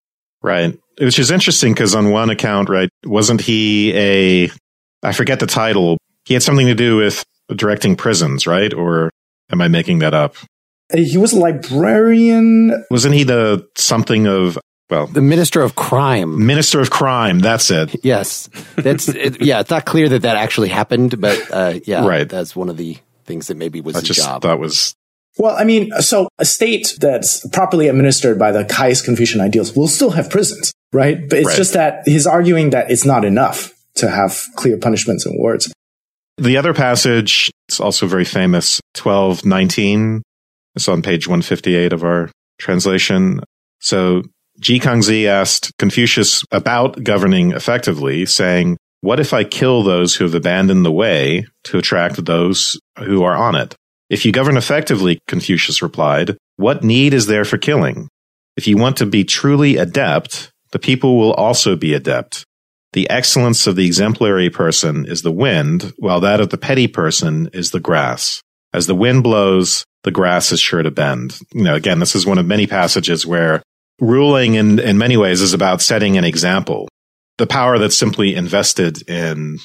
Right. Which is interesting because on one account, right, wasn't he a, I forget the title, he had something to do with directing prisons, right? Or am I making that up? He was a librarian. Wasn't he the something of, well, the Minister of Crime. Minister of Crime, that's it. Yes. That's it, yeah, it's not clear that that actually happened, but uh, yeah, right. That's one of the things that maybe was I his just job. Thought was Well, I mean, so a state that's properly administered by the highest Confucian ideals will still have prisons, right? But it's right. just that he's arguing that it's not enough to have clear punishments and words. The other passage, it's also very famous, twelve nineteen. It's on page one fifty-eight of our translation. So Ji Kangzi asked Confucius about governing effectively, saying, "What if I kill those who have abandoned the way to attract those who are on it?" "If you govern effectively," Confucius replied, "what need is there for killing? If you want to be truly adept, the people will also be adept. The excellence of the exemplary person is the wind, while that of the petty person is the grass. As the wind blows, the grass is sure to bend." You know, again, this is one of many passages where ruling in, in many ways is about setting an example. The power that's simply invested in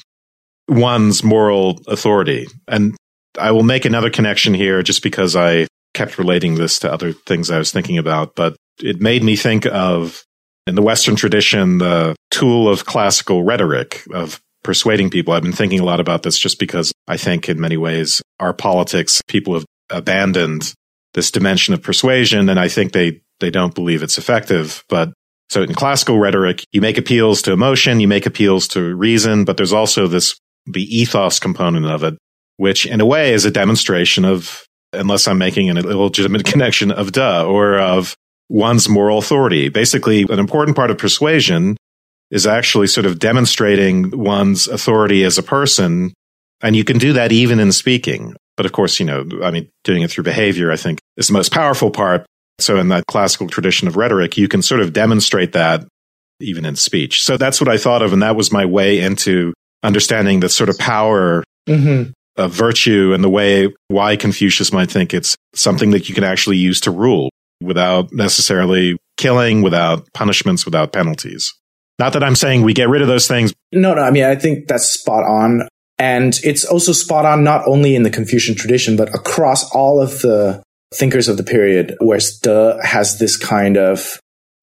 one's moral authority. And I will make another connection here just because I kept relating this to other things I was thinking about, but it made me think of, in the Western tradition, the tool of classical rhetoric, of persuading people. I've been thinking a lot about this just because I think in many ways our politics, people have abandoned this dimension of persuasion, and I think they, they don't believe it's effective. But so in classical rhetoric, you make appeals to emotion, you make appeals to reason, but there's also this, the ethos component of it, which in a way is a demonstration of, unless I'm making an illegitimate connection, of duh, or of one's moral authority. Basically, an important part of persuasion is actually sort of demonstrating one's authority as a person. And you can do that even in speaking. But of course, you know, I mean, doing it through behavior, I think, is the most powerful part. So in that classical tradition of rhetoric, you can sort of demonstrate that even in speech. So that's what I thought of. And that was my way into understanding the sort of power mm-hmm. of virtue and the way why Confucius might think it's something that you can actually use to rule without necessarily killing, without punishments, without penalties. Not that I'm saying we get rid of those things. No, no. I mean, I think that's spot on. And it's also spot on not only in the Confucian tradition, but across all of the thinkers of the period, where De has this kind of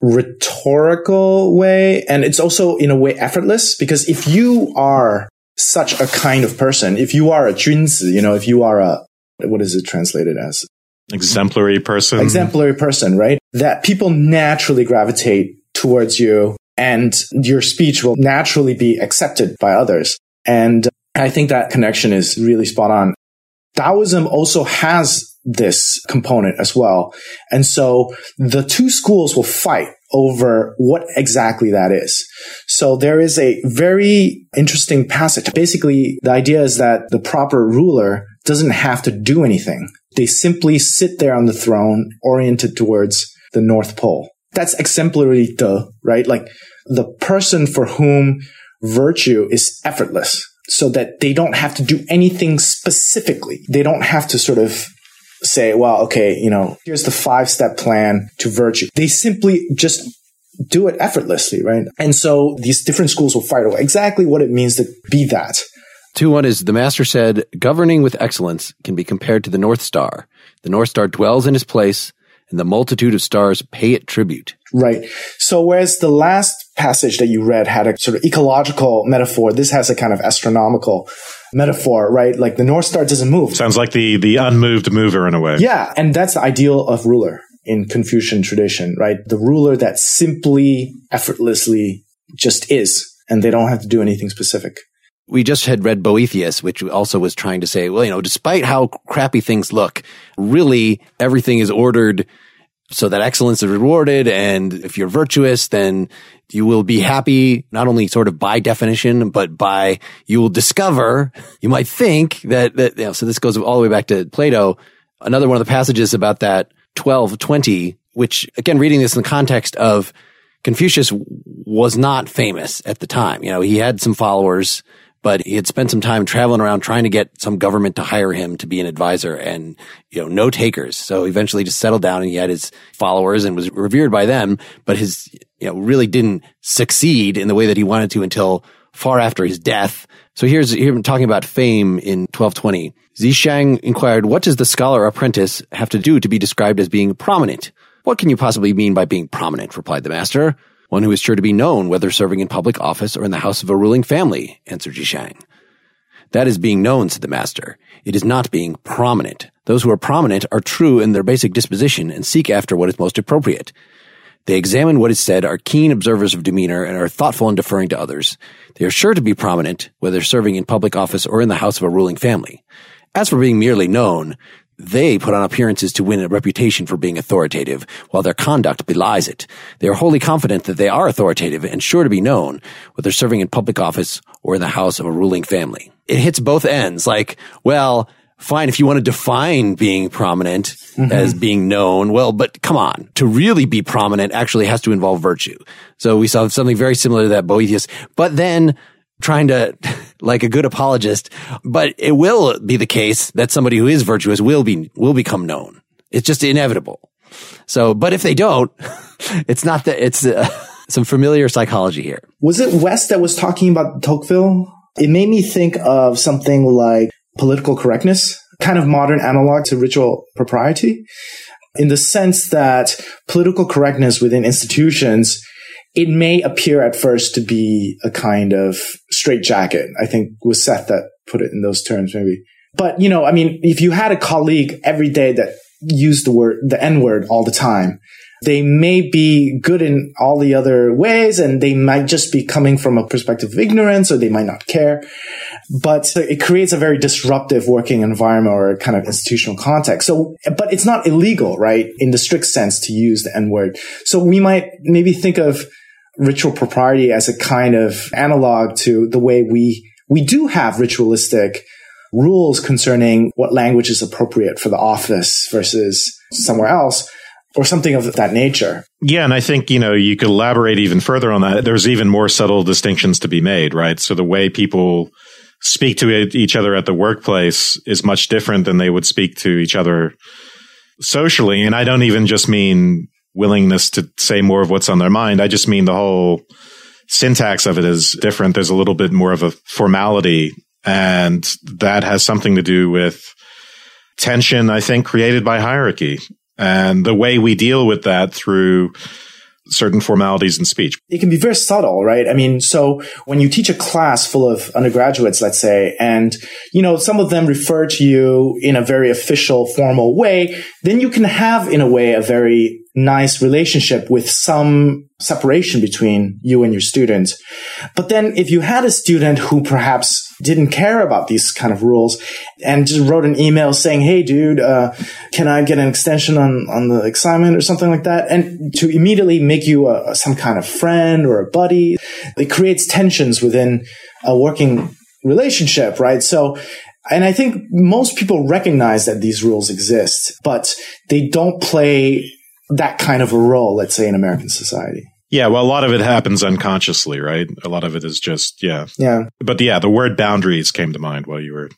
rhetorical way. And it's also in a way effortless, because if you are such a kind of person, if you are a junzi, you know, if you are a, what is it translated as? Exemplary person. Exemplary person, right? That people naturally gravitate towards you and your speech will naturally be accepted by others. And I think that connection is really spot on. Taoism also has this component as well. And so the two schools will fight over what exactly that is. So there is a very interesting passage. Basically, the idea is that the proper ruler doesn't have to do anything. They simply sit there on the throne oriented towards the North Pole. That's exemplary De, right? Like the person for whom virtue is effortless, so that they don't have to do anything specifically. They don't have to sort of say, well, okay, you know, here's the five-step plan to virtue. They simply just do it effortlessly, right? And so these different schools will fight over exactly what it means to be that. two one is, the master said, governing with excellence can be compared to the North Star. The North Star dwells in his place, and the multitude of stars pay it tribute. Right. So whereas the last passage that you read had a sort of ecological metaphor, this has a kind of astronomical metaphor, right? Like the North Star doesn't move. Sounds like the, the unmoved mover in a way. Yeah. And that's the ideal of ruler in Confucian tradition, right? The ruler that simply, effortlessly just is, and they don't have to do anything specific. We just had read Boethius, which also was trying to say, well, you know, despite how crappy things look, really everything is ordered so that excellence is rewarded. And if you're virtuous, then you will be happy, not only sort of by definition, but by, you will discover, you might think that, that, you know, so this goes all the way back to Plato. Another one of the passages about that twelve twenty, which again, reading this in the context of Confucius was not famous at the time. You know, he had some followers, but he had spent some time traveling around trying to get some government to hire him to be an advisor, and, you know, no takers. So eventually just settled down, and he had his followers and was revered by them, but his, you know, really didn't succeed in the way that he wanted to until far after his death. So here's him talking about fame in twelve twenty. Zishang inquired, what does the scholar apprentice have to do to be described as being prominent? What can you possibly mean by being prominent? Replied the master. One who is sure to be known, whether serving in public office or in the house of a ruling family, answered Zishang. That is being known, said the master. It is not being prominent. Those who are prominent are true in their basic disposition and seek after what is most appropriate. They examine what is said, are keen observers of demeanor, and are thoughtful in deferring to others. They are sure to be prominent, whether serving in public office or in the house of a ruling family. As for being merely known, they put on appearances to win a reputation for being authoritative, while their conduct belies it. They are wholly confident that they are authoritative and sure to be known, whether serving in public office or in the house of a ruling family. It hits both ends. Like, well, fine, if you want to define being prominent mm-hmm. as being known, well, but come on, to really be prominent actually has to involve virtue. So we saw something very similar to that Boethius, but then trying to, like a good apologist, but it will be the case that somebody who is virtuous will be, will become known. It's just inevitable. So, but if they don't, it's not that, it's uh, some familiar psychology here. Was it West that was talking about Tocqueville? It made me think of something like political correctness, kind of modern analog to ritual propriety, in the sense that political correctness within institutions, it may appear at first to be a kind of straitjacket. I think it was Seth that put it in those terms, maybe. But, you know, I mean, if you had a colleague every day that used the word, the N word all the time, they may be good in all the other ways, and they might just be coming from a perspective of ignorance, or they might not care. But it creates a very disruptive working environment or a kind of institutional context. So, but it's not illegal, right? In the strict sense to use the N word. So we might maybe think of ritual propriety as a kind of analog to the way we, we do have ritualistic rules concerning what language is appropriate for the office versus somewhere else, or something of that nature. Yeah, and I think, you know, you could elaborate even further on that. There's even more subtle distinctions to be made, right? So the way people speak to each other at the workplace is much different than they would speak to each other socially. And I don't even just mean willingness to say more of what's on their mind. I just mean the whole syntax of it is different. There's a little bit more of a formality, and that has something to do with tension, I think, created by hierarchy and the way we deal with that through certain formalities in speech. It can be very subtle, right? I mean, so when you teach a class full of undergraduates, let's say, and, you know, some of them refer to you in a very official, formal way, then you can have, in a way, a very nice relationship with some separation between you and your student. But then if you had a student who perhaps didn't care about these kind of rules and just wrote an email saying, hey, dude, uh, can I get an extension on, on the assignment or something like that? And to immediately make you a, some kind of friend or a buddy, it creates tensions within a working relationship, right? So, and I think most people recognize that these rules exist, but they don't play that kind of a role, let's say, in American society. Yeah, well, a lot of it happens unconsciously, right? A lot of it is just, yeah. Yeah. But yeah, the word boundaries came to mind while you were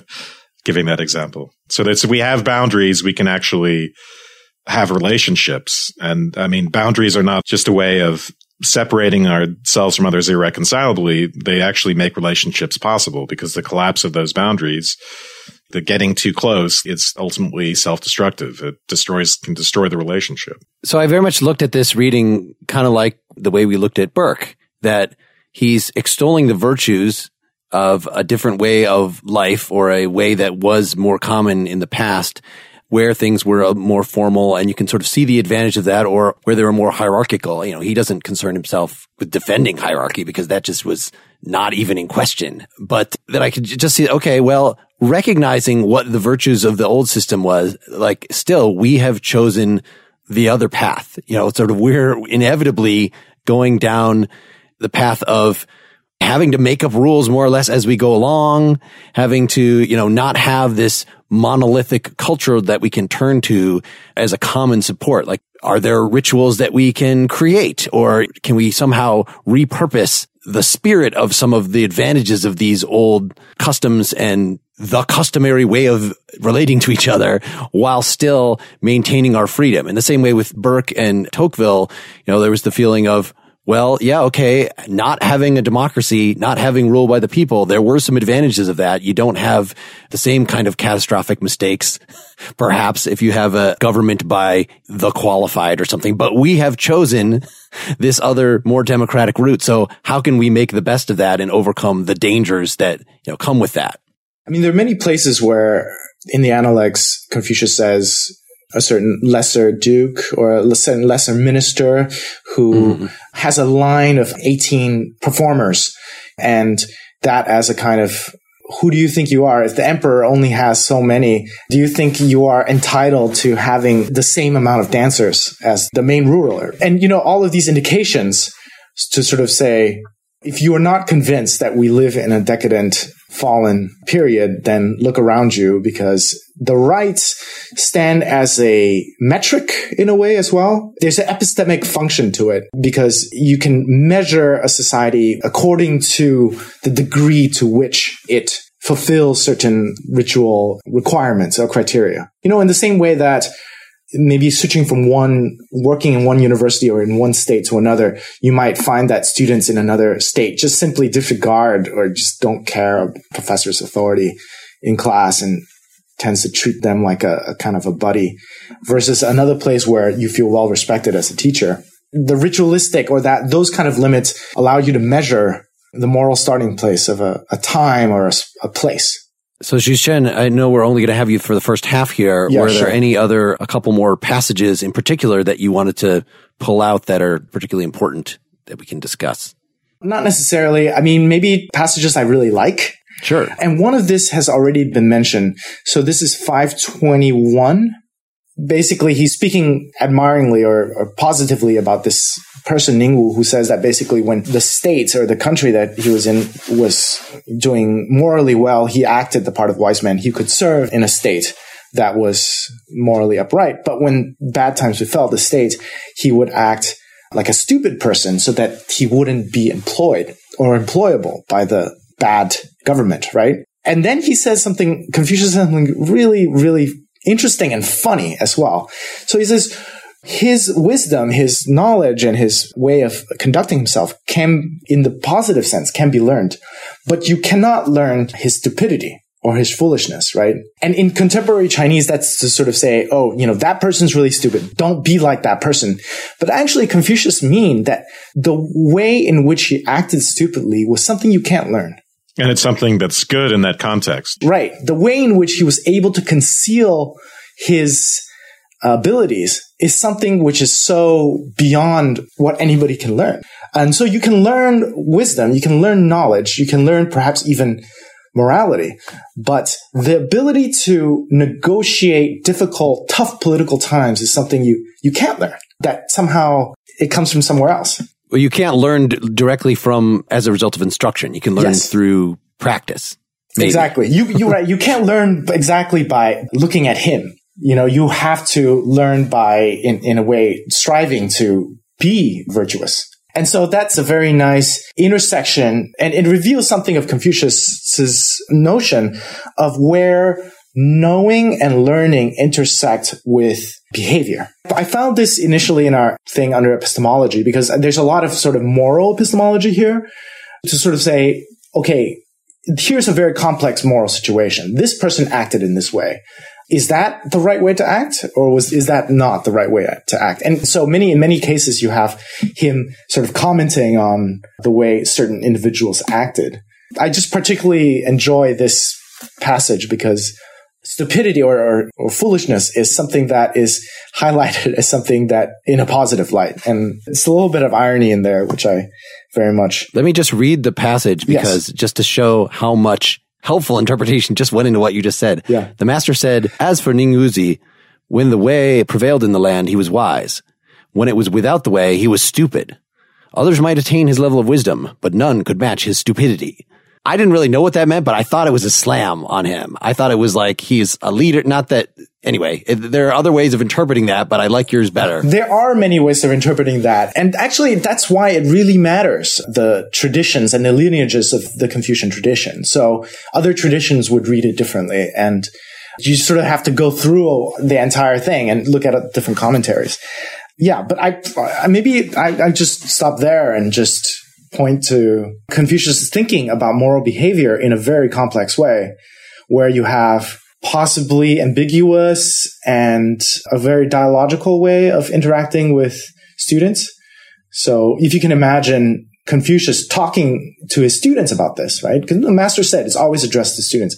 giving that example. So that we have boundaries, we can actually have relationships. And I mean, boundaries are not just a way of separating ourselves from others irreconcilably. They actually make relationships possible, because the collapse of those boundaries, the getting too close, it's ultimately self-destructive. It destroys, can destroy the relationship. So I very much looked at this reading kind of like the way we looked at Burke, that he's extolling the virtues of a different way of life, or a way that was more common in the past, where things were more formal, and you can sort of see the advantage of that, or where they were more hierarchical. You know, he doesn't concern himself with defending hierarchy, because that just was not even in question. But that I could just see, okay, well, recognizing what the virtues of the old system was, like, still, we have chosen the other path. You know, sort of we're inevitably going down the path of having to make up rules more or less as we go along, having to, you know, not have this monolithic culture that we can turn to as a common support. Like, are there rituals that we can create, or can we somehow repurpose the spirit of some of the advantages of these old customs and the customary way of relating to each other while still maintaining our freedom? In the same way with Burke and Tocqueville, you know, there was the feeling of, well, yeah, okay, not having a democracy, not having rule by the people, there were some advantages of that. You don't have the same kind of catastrophic mistakes, perhaps, if you have a government by the qualified or something. But we have chosen this other, more democratic route. So how can we make the best of that and overcome the dangers that, you know, come with that? I mean, there are many places where in the Analects, Confucius says a certain lesser duke or a certain lesser minister who mm. has a line of eighteen performers, and that as a kind of, who do you think you are? If the emperor only has so many, do you think you are entitled to having the same amount of dancers as the main ruler? And, you know, all of these indications to sort of say, if you are not convinced that we live in a decadent, fallen period, then look around you, because the rites stand as a metric in a way as well. There's an epistemic function to it, because you can measure a society according to the degree to which it fulfills certain ritual requirements or criteria. You know, in the same way that maybe switching from one, working in one university or in one state to another, you might find that students in another state just simply disregard or just don't care of professor's authority in class and tends to treat them like a, a kind of a buddy, versus another place where you feel well respected as a teacher. The ritualistic or that those kind of limits allow you to measure the moral starting place of a, a time or a, a place. So, Xiushen, I know we're only going to have you for the first half here. Yeah, Were sure. there any other, a couple more passages in particular that you wanted to pull out that are particularly important that we can discuss? Not necessarily. I mean, maybe passages I really like. Sure. And one of this has already been mentioned. So this is five twenty-one. Basically, he's speaking admiringly or, or positively about this person, Ningwu, who says that basically when the state or the country that he was in was doing morally well, he acted the part of wise man. He could serve in a state that was morally upright. But when bad times befell the state, he would act like a stupid person so that he wouldn't be employed or employable by the bad government, right? And then he says something, Confucius says something really, really interesting and funny as well. So he says his wisdom, his knowledge, and his way of conducting himself can, in the positive sense, can be learned. But you cannot learn his stupidity or his foolishness, right? And in contemporary Chinese, that's to sort of say, oh, you know, that person's really stupid. Don't be like that person. But actually, Confucius mean that the way in which he acted stupidly was something you can't learn. And it's something that's good in that context. Right. The way in which he was able to conceal his abilities is something which is so beyond what anybody can learn. And so you can learn wisdom, you can learn knowledge, you can learn perhaps even morality, but the ability to negotiate difficult, tough political times is something you, you can't learn. That somehow it comes from somewhere else. Well, you can't learn d- directly from as a result of instruction. You can learn Yes. through practice. Maybe. Exactly. You, you're right. You can't learn exactly by looking at him. You know, you have to learn by, in, in a way, striving to be virtuous. And so that's a very nice intersection, and it reveals something of Confucius's notion of where knowing and learning intersect with behavior. I found this initially in our thing under epistemology, because there's a lot of sort of moral epistemology here to sort of say, okay, here's a very complex moral situation. This person acted in this way. Is that the right way to act, or was is that not the right way to act? And so many, in many cases, you have him sort of commenting on the way certain individuals acted. I just particularly enjoy this passage because stupidity or, or, or foolishness is something that is highlighted as something that in a positive light. And it's a little bit of irony in there, which I very much. Let me just read the passage because yes. just to show how much helpful interpretation just went into what you just said. Yeah. The master said, as for Ningwu, when the way prevailed in the land, he was wise. When it was without the way, he was stupid. Others might attain his level of wisdom, but none could match his stupidity. I didn't really know what that meant, but I thought it was a slam on him. I thought it was like he's a leader. Not that, anyway, it, there are other ways of interpreting that, but I like yours better. There are many ways of interpreting that. And actually, that's why it really matters, the traditions and the lineages of the Confucian tradition. So other traditions would read it differently. And you sort of have to go through the entire thing and look at different commentaries. Yeah, but I, I maybe I, I just stop there and just point to Confucius' thinking about moral behavior in a very complex way, where you have possibly ambiguous and a very dialogical way of interacting with students. So if you can imagine Confucius talking to his students about this, right? Because the master said it's always addressed to students.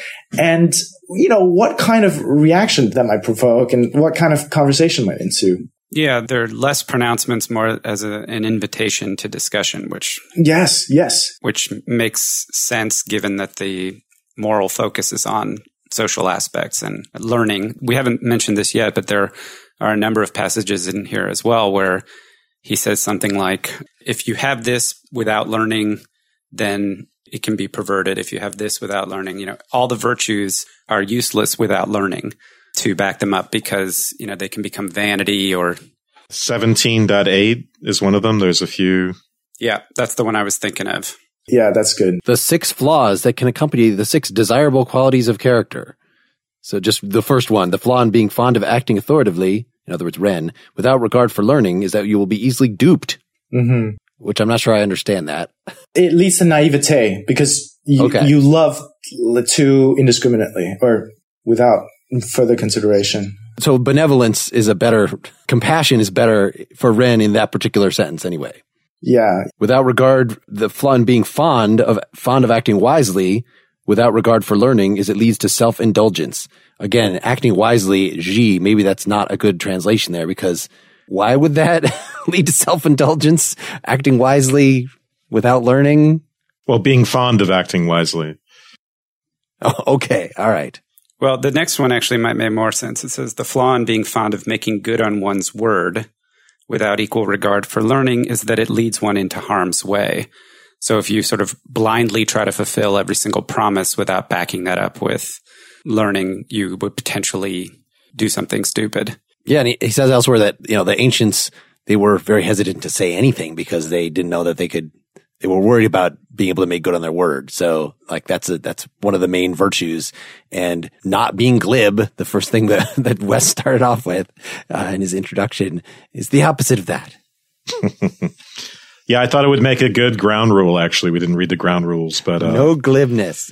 And, you know, what kind of reaction that might provoke and what kind of conversation might ensue. Yeah, there are less pronouncements, more as a, an invitation to discussion, which yes, yes, which makes sense given that the moral focus is on social aspects and learning. We haven't mentioned this yet, but there are a number of passages in here as well where he says something like, if you have this without learning, then it can be perverted. If you have this without learning, you know, all the virtues are useless without learning to back them up because, you know, they can become vanity or... seventeen point eight is one of them. There's a few. Yeah, that's the one I was thinking of. Yeah, that's good. The six flaws that can accompany the six desirable qualities of character. So just the first one, the flaw in being fond of acting authoritatively, in other words, Ren, without regard for learning, is that you will be easily duped. Mm-hmm. Which I'm not sure I understand that. It leads to naivete because you, okay. you love too indiscriminately or without further consideration. So benevolence is a better, compassion is better for Ren in that particular sentence anyway. Yeah. Without regard, the flaw in being fond of, fond of acting wisely, without regard for learning, is it leads to self-indulgence. Again, acting wisely, Ji, maybe that's not a good translation there because why would that lead to self-indulgence? Acting wisely without learning? Well, being fond of acting wisely. Oh, okay. All right. Well, the next one actually might make more sense. It says, the flaw in being fond of making good on one's word without equal regard for learning is that it leads one into harm's way. So if you sort of blindly try to fulfill every single promise without backing that up with learning, you would potentially do something stupid. Yeah, and he, he says elsewhere that, you know, the ancients, they were very hesitant to say anything because they didn't know that they could, they were worried about being able to make good on their word. So like that's a, that's one of the main virtues, and not being glib. The first thing that, that Wes started off with, uh, in his introduction is the opposite of that. Yeah. I thought it would make a good ground rule. Actually, we didn't read the ground rules, but, uh, no glibness.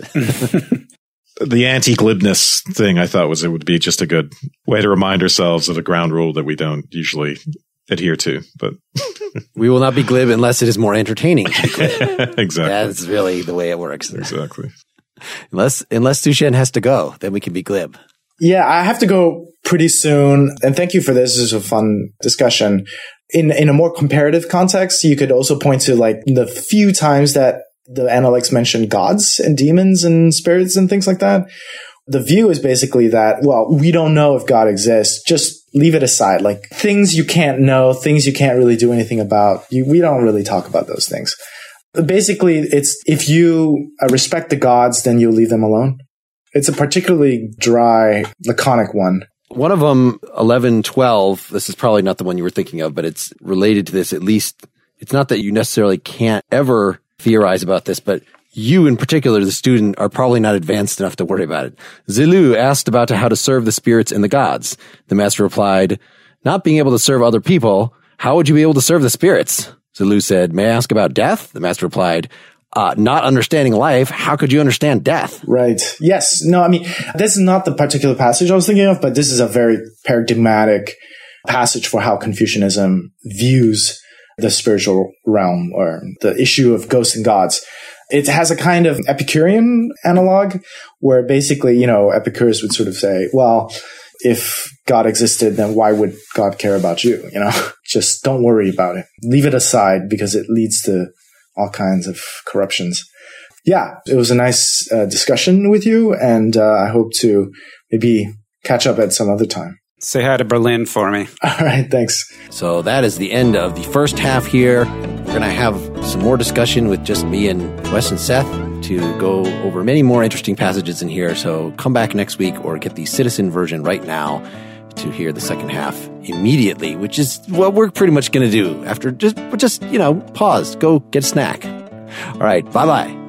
The anti-glibness thing I thought was, it would be just a good way to remind ourselves of a ground rule that we don't usually adhere to, but we will not be glib unless it is more entertaining to be glib. Exactly. That's really the way it works. Exactly. Unless, unless Sushen has to go, then we can be glib. Yeah, I have to go pretty soon. And thank you for this. This is a fun discussion. In, in a more comparative context, you could also point to like the few times that the Analects mention gods and demons and spirits and things like that. The view is basically that, well, we don't know if God exists. Just leave it aside. Like things you can't know, things you can't really do anything about. You, we don't really talk about those things. Basically, it's if you respect the gods, then you leave them alone. It's a particularly dry, laconic one. One of them, eleven twelve, this is probably not the one you were thinking of, but it's related to this. At least it's not that you necessarily can't ever theorize about this, but you in particular, the student, are probably not advanced enough to worry about it. Zilu asked about how to serve the spirits and the gods. The master replied, not being able to serve other people, how would you be able to serve the spirits? Zilu said, may I ask about death? The master replied, uh, not understanding life, how could you understand death? Right. Yes. No, I mean, this is not the particular passage I was thinking of, but this is a very paradigmatic passage for how Confucianism views the spiritual realm or the issue of ghosts and gods. It has a kind of Epicurean analog where basically, you know, Epicurus would sort of say, well, if God existed, then why would God care about you? You know, just don't worry about it. Leave it aside because it leads to all kinds of corruptions. Yeah, it was a nice uh, discussion with you, and uh, I hope to maybe catch up at some other time. Say hi to Berlin for me. All right, thanks. So that is the end of the first half here. We're going to have some more discussion with just me and Wes and Seth to go over many more interesting passages in here. So come back next week or get the Citizen version right now to hear the second half immediately, which is what we're pretty much going to do after just, just, you know, pause, go get a snack. All right. Bye-bye.